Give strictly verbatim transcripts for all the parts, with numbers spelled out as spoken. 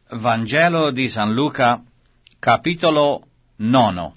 Vangelo di San Luca, capitolo nono.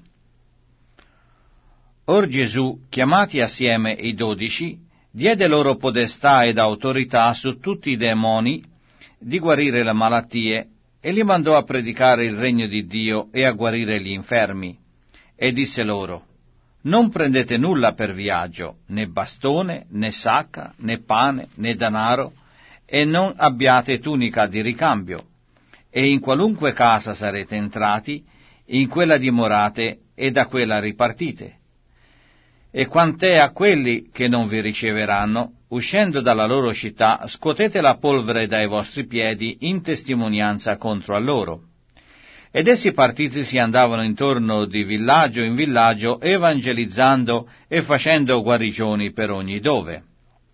Or Gesù, chiamati assieme i dodici, diede loro podestà ed autorità su tutti i demoni di guarire le malattie, e li mandò a predicare il regno di Dio e a guarire gli infermi. E disse loro: non prendete nulla per viaggio, né bastone, né sacca, né pane, né denaro, e non abbiate tunica di ricambio. E in qualunque casa sarete entrati, in quella dimorate e da quella ripartite. E quant'è a quelli che non vi riceveranno, uscendo dalla loro città, scuotete la polvere dai vostri piedi in testimonianza contro a loro. Ed essi partiti si andavano intorno di villaggio in villaggio, evangelizzando e facendo guarigioni per ogni dove.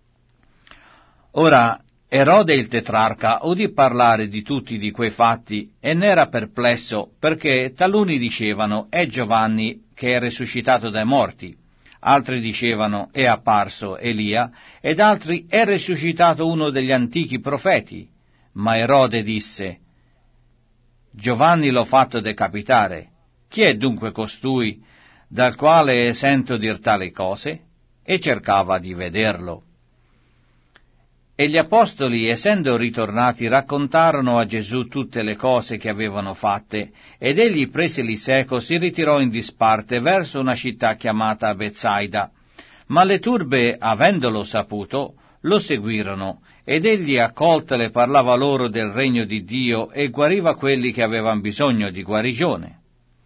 Ora Erode il tetrarca udì parlare di tutti di quei fatti e n'era perplesso, perché taluni dicevano: è Giovanni che è risuscitato dai morti, altri dicevano: è apparso Elia, ed altri: è risuscitato uno degli antichi profeti. Ma Erode disse: Giovanni l'ho fatto decapitare. Chi è dunque costui dal quale sento dir tali cose? E cercava di vederlo. E gli apostoli, essendo ritornati, raccontarono a Gesù tutte le cose che avevano fatte, ed egli, preseli seco, si ritirò in disparte verso una città chiamata Betsaida. Ma le turbe, avendolo saputo, lo seguirono, ed egli, accoltele, parlava loro del regno di Dio e guariva quelli che avevano bisogno di guarigione.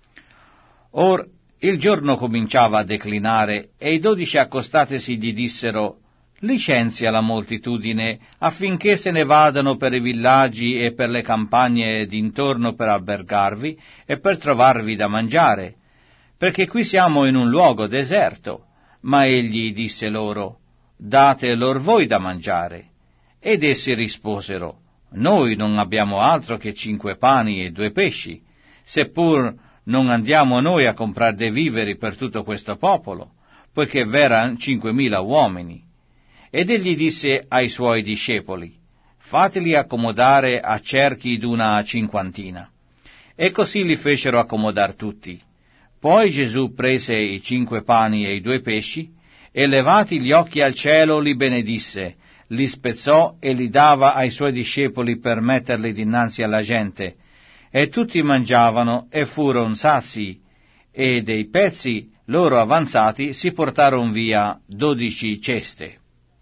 Or il giorno cominciava a declinare, e i dodici accostatesi gli dissero: licenzia la moltitudine, affinché se ne vadano per i villaggi e per le campagne d'intorno per albergarvi e per trovarvi da mangiare, perché qui siamo in un luogo deserto. Ma egli disse loro: date lor voi da mangiare. Ed essi risposero: noi non abbiamo altro che cinque pani e due pesci, seppur non andiamo noi a comprar dei viveri per tutto questo popolo, poiché v'eran cinquemila uomini. Ed egli disse ai suoi discepoli: fateli accomodare a cerchi d'una cinquantina. E così li fecero accomodar tutti. Poi Gesù prese i cinque pani e i due pesci, e levati gli occhi al cielo li benedisse, li spezzò e li dava ai suoi discepoli per metterli dinanzi alla gente. E tutti mangiavano e furono sazi, e dei pezzi loro avanzati si portarono via dodici ceste.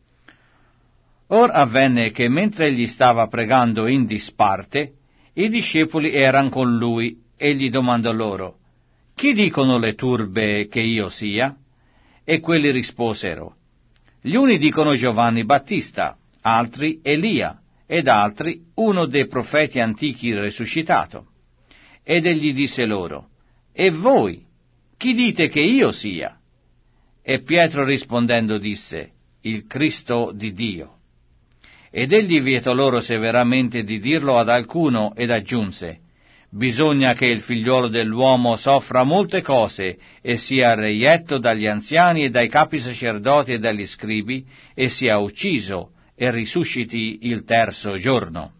Or avvenne che mentre egli stava pregando in disparte, i discepoli eran con lui, e gli domandò loro: chi dicono le turbe che io sia? E quelli risposero: gli uni dicono Giovanni Battista, altri Elia, ed altri uno dei profeti antichi risuscitato. Ed egli disse loro: e voi, chi dite che io sia? E Pietro rispondendo disse: il Cristo di Dio. Ed egli vietò loro severamente di dirlo ad alcuno, ed aggiunse: bisogna che il figliuolo dell'uomo soffra molte cose, e sia reietto dagli anziani e dai capi sacerdoti e dagli scribi, e sia ucciso, e risusciti il terzo giorno.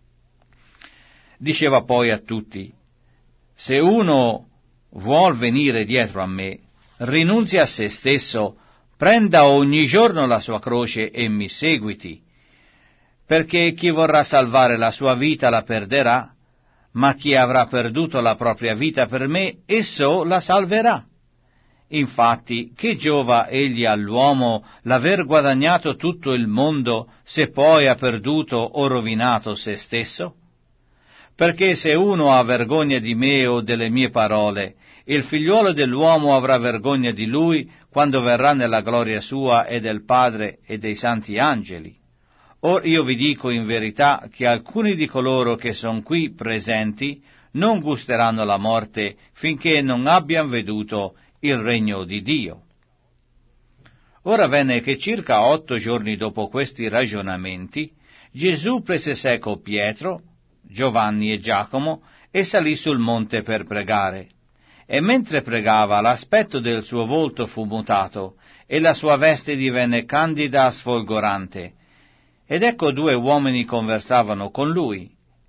Diceva poi a tutti: se uno vuol venire dietro a me, rinunzi a se stesso, prenda ogni giorno la sua croce e mi seguiti. Perché chi vorrà salvare la sua vita la perderà, ma chi avrà perduto la propria vita per me, esso la salverà. Infatti, che giova egli all'uomo l'aver guadagnato tutto il mondo, se poi ha perduto o rovinato se stesso? Perché se uno ha vergogna di me o delle mie parole, il figliuolo dell'uomo avrà vergogna di lui quando verrà nella gloria sua e del Padre e dei santi angeli. Or io vi dico in verità che alcuni di coloro che son qui presenti non gusteranno la morte finché non abbiano veduto il regno di Dio. Ora venne che circa otto giorni dopo questi ragionamenti, Gesù prese seco Pietro, Giovanni e Giacomo e salì sul monte per pregare. E mentre pregava, l'aspetto del suo volto fu mutato e la sua veste divenne candida sfolgorante. Ed ecco due uomini conversavano con lui,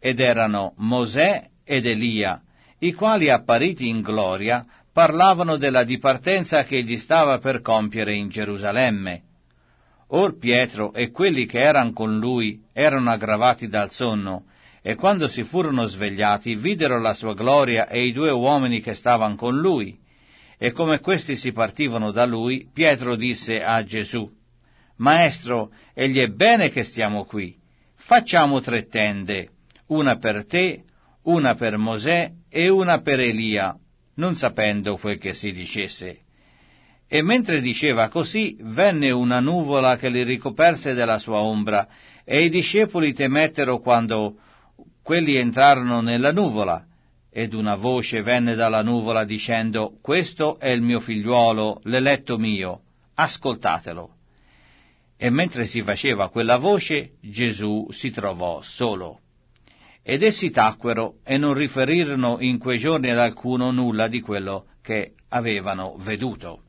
ed erano Mosè ed Elia, i quali, appariti in gloria, parlavano della dipartenza che egli stava per compiere in Gerusalemme. Or Pietro e quelli che erano con lui erano aggravati dal sonno, e quando si furono svegliati videro la sua gloria e i due uomini che stavano con lui. E come questi si partivano da lui, Pietro disse a Gesù: Maestro, egli è bene che stiamo qui. Facciamo tre tende, una per te, una per Mosè e una per Elia, non sapendo quel che si dicesse. E mentre diceva così, venne una nuvola che li ricoperse della sua ombra, e i discepoli temettero quando quelli entrarono nella nuvola. Ed una voce venne dalla nuvola dicendo: Questo è il mio figliuolo, l'eletto mio, ascoltatelo. E mentre si faceva quella voce, Gesù si trovò solo. Ed essi tacquero e non riferirono in quei giorni ad alcuno nulla di quello che avevano veduto.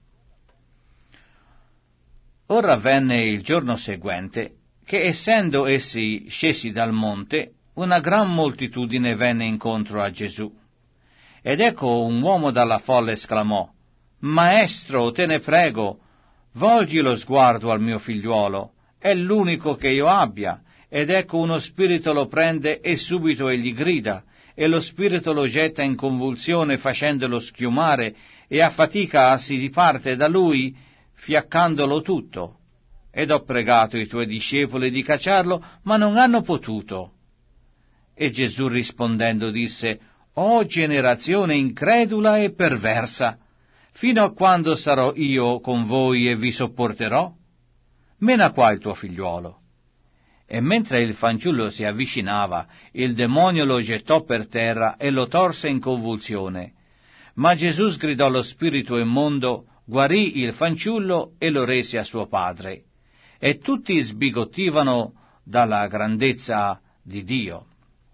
Ora avvenne il giorno seguente che, essendo essi scesi dal monte, una gran moltitudine venne incontro a Gesù. Ed ecco un uomo dalla folla esclamò: Maestro, te ne prego, volgi lo sguardo al mio figliuolo, è l'unico che io abbia, ed ecco uno spirito lo prende e subito egli grida, e lo spirito lo getta in convulsione facendolo schiumare, e a fatica si diparte da lui, fiaccandolo tutto. Ed ho pregato i tuoi discepoli di cacciarlo, ma non hanno potuto. E Gesù rispondendo disse: O generazione incredula e perversa, fino a quando sarò io con voi e vi sopporterò? Mena qua il tuo figliuolo. E mentre il fanciullo si avvicinava, il demonio lo gettò per terra e lo torse in convulsione. Ma Gesù sgridò lo spirito immondo, guarì il fanciullo e lo rese a suo padre. E tutti sbigottivano dalla grandezza di Dio.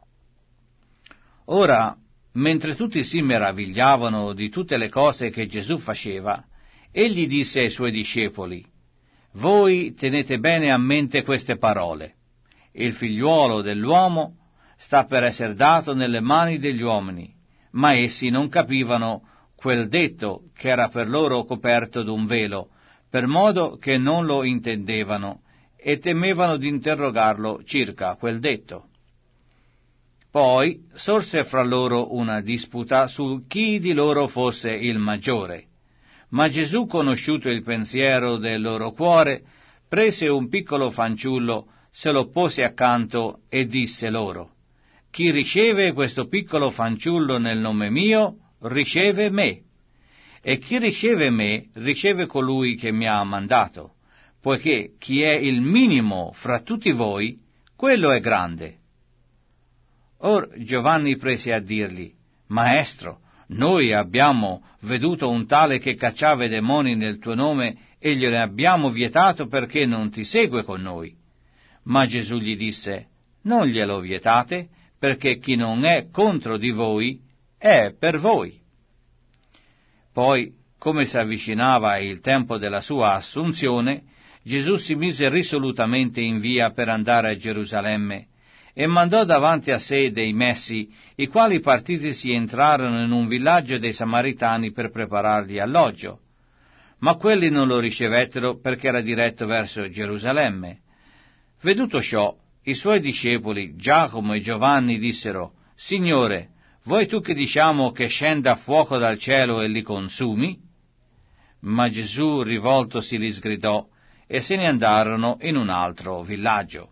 Ora, mentre tutti si meravigliavano di tutte le cose che Gesù faceva, egli disse ai suoi discepoli: Voi tenete bene a mente queste parole. Il figliuolo dell'uomo sta per essere dato nelle mani degli uomini, ma essi non capivano quel detto che era per loro coperto d'un velo, per modo che non lo intendevano, e temevano di interrogarlo circa quel detto. Poi sorse fra loro una disputa su chi di loro fosse il maggiore. Ma Gesù, conosciuto il pensiero del loro cuore, prese un piccolo fanciullo, se lo pose accanto e disse loro: Chi riceve questo piccolo fanciullo nel nome mio, riceve me. E chi riceve me, riceve colui che mi ha mandato, poiché chi è il minimo fra tutti voi, quello è grande. Or Giovanni prese a dirgli: Maestro, noi abbiamo veduto un tale che cacciava i demoni nel tuo nome e gliene abbiamo vietato perché non ti segue con noi. Ma Gesù gli disse: Non glielo vietate, perché chi non è contro di voi è per voi. Poi, come si avvicinava il tempo della sua assunzione, Gesù si mise risolutamente in via per andare a Gerusalemme, e mandò davanti a sé dei messi, i quali partitisi entrarono in un villaggio dei Samaritani per preparargli alloggio. Ma quelli non lo ricevettero perché era diretto verso Gerusalemme. Veduto ciò, i suoi discepoli, Giacomo e Giovanni, dissero: Signore, vuoi tu che diciamo che scenda fuoco dal cielo e li consumi? Ma Gesù, rivoltosi, li sgridò, e se ne andarono in un altro villaggio.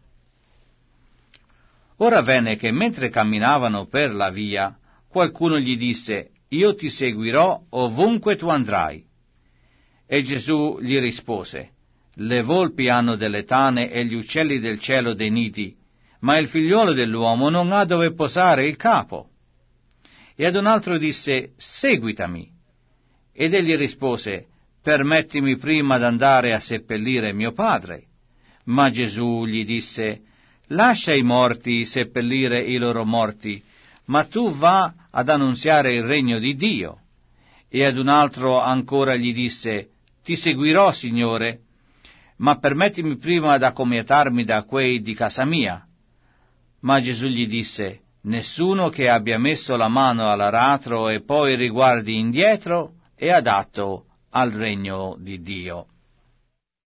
Ora avvenne che mentre camminavano per la via, qualcuno gli disse: Io ti seguirò ovunque tu andrai. E Gesù gli rispose: Le volpi hanno delle tane e gli uccelli del cielo dei nidi, ma il figliuolo dell'uomo non ha dove posare il capo. E ad un altro disse: Seguitami. Ed egli rispose: Permettimi prima d'andare a seppellire mio padre. Ma Gesù gli disse: Lascia i morti seppellire i loro morti, ma tu va ad annunziare il regno di Dio. E ad un altro ancora gli disse: Ti seguirò, Signore, ma permettimi prima d'accomiatarmi da quei di casa mia. Ma Gesù gli disse: Nessuno che abbia messo la mano all'aratro e poi riguardi indietro è adatto al regno di Dio.